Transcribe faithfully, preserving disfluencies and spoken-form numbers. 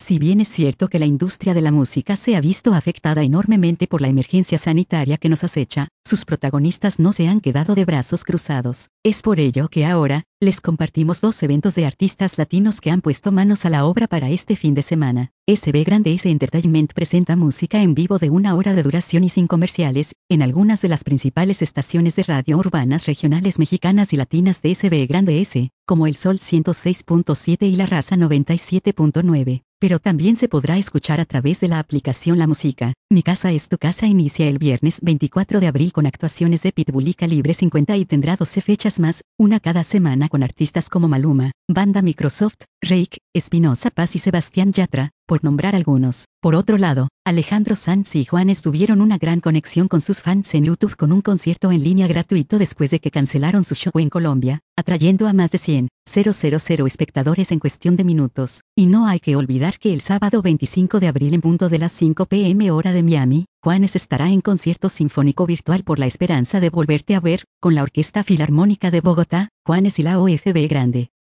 Si bien es cierto que la industria de la música se ha visto afectada enormemente por la emergencia sanitaria que nos acecha, sus protagonistas no se han quedado de brazos cruzados. Es por ello que ahora, les compartimos dos eventos de artistas latinos que han puesto manos a la obra para este fin de semana. S B Grande S Entertainment presenta música en vivo de una hora de duración y sin comerciales, en algunas de las principales estaciones de radio urbanas regionales mexicanas y latinas de S B Grande S, como El Sol ciento seis punto siete y La Raza noventa y siete punto nueve. Pero también se podrá escuchar a través de la aplicación La Música. Mi Casa es Tu Casa inicia el viernes veinticuatro de abril con actuaciones de Pitbull y Calibre cincuenta y tendrá doce fechas más, una cada semana con artistas como Maluma, Banda Microsoft, Reik, Espinosa Paz y Sebastián Yatra, por nombrar algunos. Por otro lado, Alejandro Sanz y Juanes tuvieron una gran conexión con sus fans en YouTube con un concierto en línea gratuito después de que cancelaron su show en Colombia, atrayendo a más de cien mil espectadores en cuestión de minutos. Y no hay que olvidar que el sábado veinticinco de abril en punto de las cinco p m hora de Miami, Juanes estará en concierto sinfónico virtual por la esperanza de volverte a ver, con la Orquesta Filarmónica de Bogotá, Juanes y la O F B Grande.